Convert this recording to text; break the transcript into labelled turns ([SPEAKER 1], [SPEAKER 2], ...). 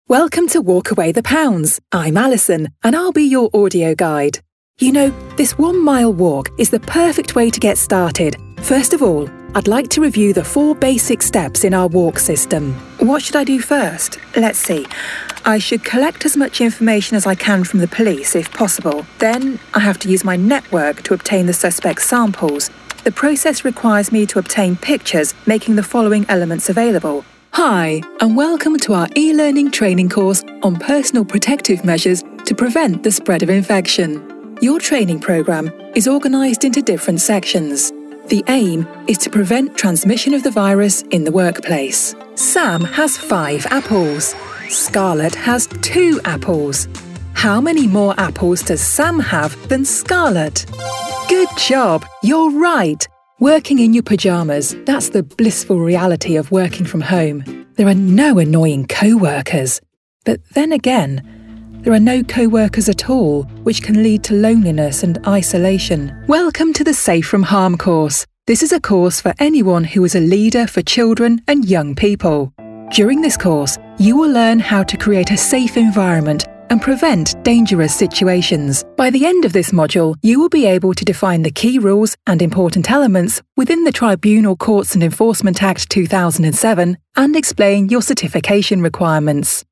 [SPEAKER 1] Welcome to Walk Away the Pounds. I'm Alison, and I'll be your audio guide. You know, this 1 mile walk is the perfect way to get started. First of all, I'd like to review the 4 basic steps in our walk system. What should I do first? Let's see. I should collect as much information as I can from the police, if possible. Then I have to use my network to obtain the suspect's samples. The process requires me to obtain pictures, making the following elements available. Hi, and welcome to our e-learning training course on personal protective measures to prevent the spread of infection. Your training programme is organised into different sections. The aim is to prevent transmission of the virus in the workplace. Sam has 5 apples. Scarlett has 2 apples. How many more apples does Sam have than Scarlett? Good job, you're right. Working in your pyjamas, that's the blissful reality of working from home. There are no annoying co-workers. But then again, there are no co-workers at all, which can lead to loneliness and isolation. Welcome to the Safe from Harm course. This is a course for anyone who is a leader for children and young people. During this course, you will learn how to create a safe environment and prevent dangerous situations. By the end of this module, you will be able to define the key rules and important elements within the Tribunal Courts and Enforcement Act 2007 and explain your certification requirements.